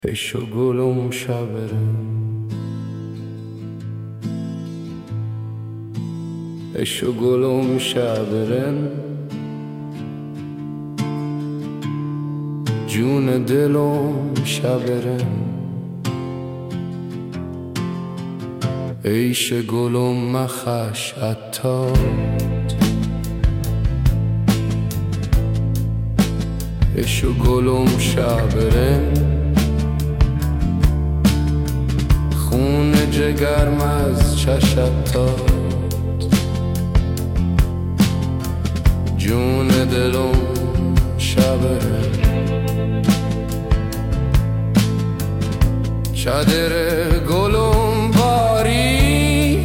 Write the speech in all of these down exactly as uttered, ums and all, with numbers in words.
عشق و گلم شبرن عشق و گلم شبرن جون دلم شبرن عیش گلم مخش عطار عشق و گلم شبرن خون جگرم از چشت داد جون دلم شبرن چادر گلم باری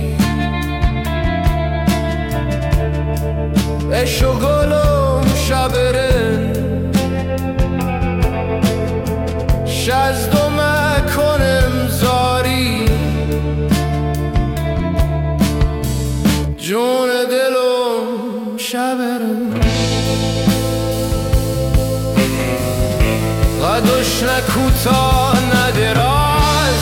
عشق و گلم شبرن شزدم کنم زاری جون دلم شبرن قدش نکوتا ندراز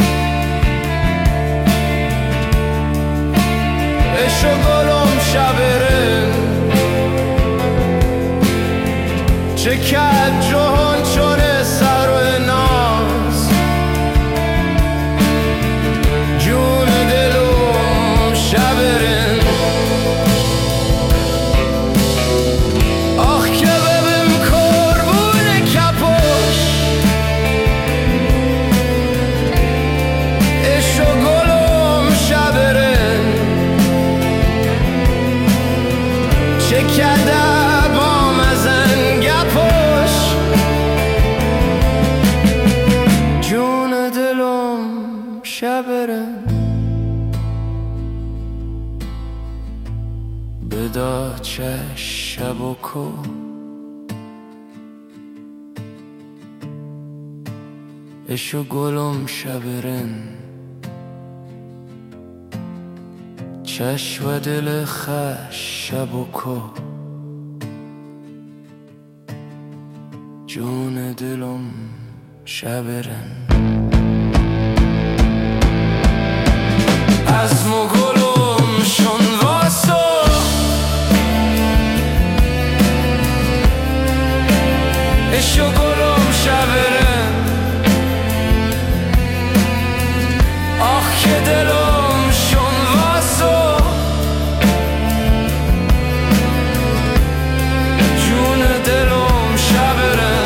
عشق و گلم شبرن چه کرد جهان چون سر و ناز جون دلم شبرن آخ که ببین قربون کپوش عشق و گلم شبرن چه کرده شبرن بدا چش شب و کو عشق و گلم شبرن چش و دل خش شب و کو جون دلم شبرن از مو گلم شون واسو عشق و گلم شبرن آخ که دلم شون واسو جون دلم شبرن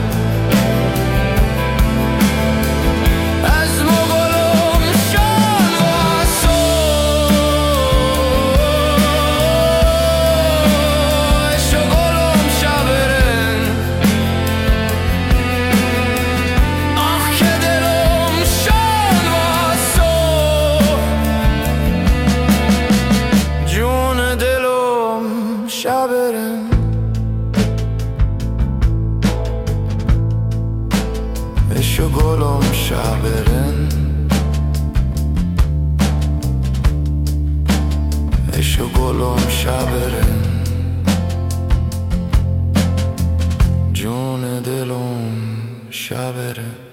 شبرن عشق و گلم شبرن عشق و گلم شبرن جون دلم شبرن